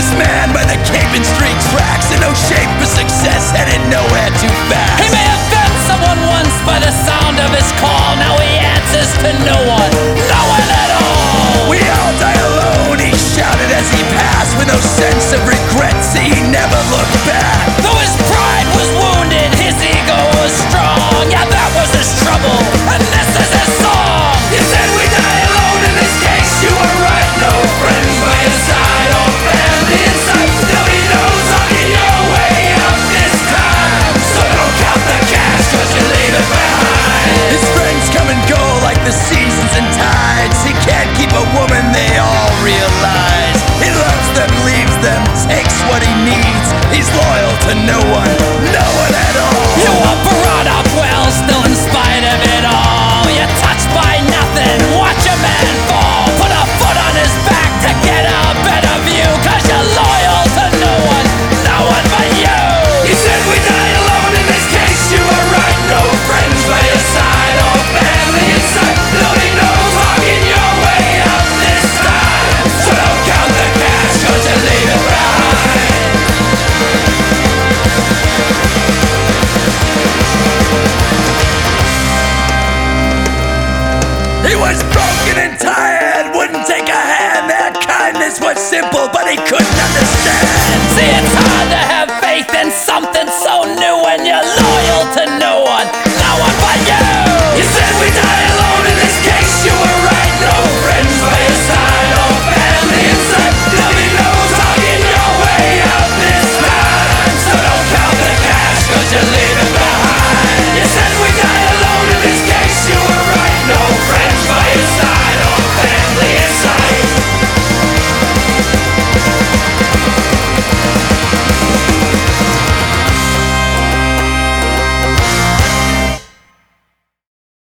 This man by the Capon Street tracks, in no shape for success, headed nowhere too fast. He may have been someone once by the sound of his call. Now he answers to no one at all. We all die alone, he shouted as he passed, with no sense of regret, see he never looked back. Though his pride was wounded, his ego was strong. Yeah, that was his trouble, and this is his song. He said we die alone in this case, you are right. No friends by your side or family in sight. Nobody knows talking your way out this time. So don't count the cash, cause you leave it behind. His friends come and go like the seasons and tides. He can't keep a woman, they all realize. He loves them, leaves them, takes what he needs. He's loyal to no one at all. You were brought up well, still in spite of it all. You're touched by nothing, watch a man fall. Put a foot on his back to get a better view, cause you're loyal to no one but you. He said we die alone in this case, you are right. No friends by your side or family in sight. Nobody knows walking your way out this time. So don't count the cash, cause you leave it behind. He was broken and tired, wouldn't take a hand. Their kindness was simple, but he couldn't understand. See, it's hard to have faith in something so new when you're